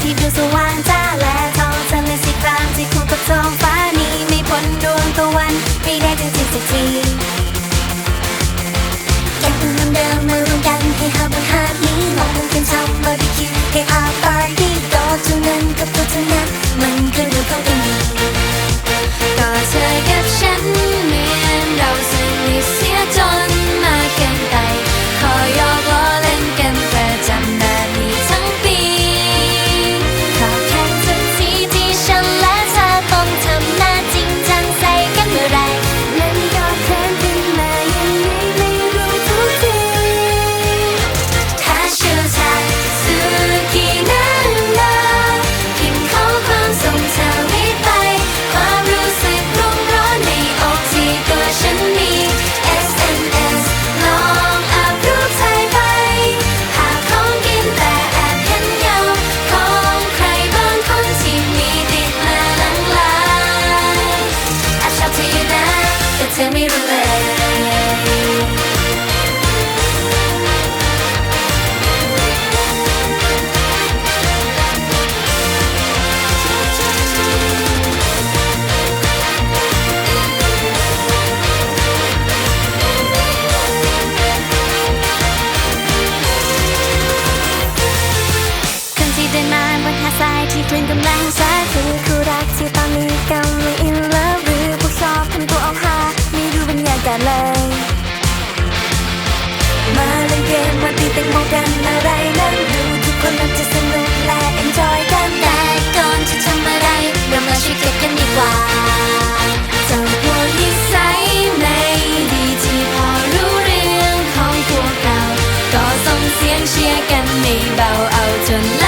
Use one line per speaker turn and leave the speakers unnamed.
ที่ดูสว่างจ้าและท้องทะเลสีครามที่คู่กับท้องฟ้านี้ไม่พ้นดวงตะวันไม่ได้ถึงที่สักทีแกงเดิมมารวมกันให้หาบนหาดนี้ลองกันทำบาร์บีคิวให้อาปาร์ตี้ก็เท่านั้นกับตัวเธอนั้นมันคือเรื่องของกันดีก็เธอกับฉันเหมือนเราสนิทเสียจนมากเกินไปขอหยอกล้อเล่นกันประจำแบบนี้ทั้งปีขอแค่สักทีที่ฉันและเธอต้องทำหน้าจริงจังใส่กันเมื่อไรมันก็เขินขึ้นมายังไงไม่รู้ทุกทีถ้าเชื่อใจสุกี้นั้นนะพิมพ์ข้อความส่งเธอไม่ไปความรู้สึกรุ่มร้อนในอกที่ตัวฉันมี SMS ลองอัพรูปถ่ายไปหาของกินแต่แอบเห็นเงาของใครบางคนที่มีติดมาหลังไลน์แอบชอบเธออยู่นะแต่เธอไม่รู้เลยคนที่เดินมาบนหาดทรายที่คลื่นกำลังซัดคือคู่รักที่ตอนนี้กำลัง in love หรือพวกชอบทำตัวเอาฮาไม่รู้บรรยากาศเลยมาเล่นเกมมาตีแตงโมกันอะไรนั้นดูทุกคนน่าจะสนุกและ enjoy กันแต่ก่อนจะทำอะไรเรามาช่วยเก็บกันดีกว่าเจ้าพวกนิสัยไม่ดีที่พอรู้เรื่องของพวกเราก็ส่งเสียงเชียร์กันไม่เบาเอาจน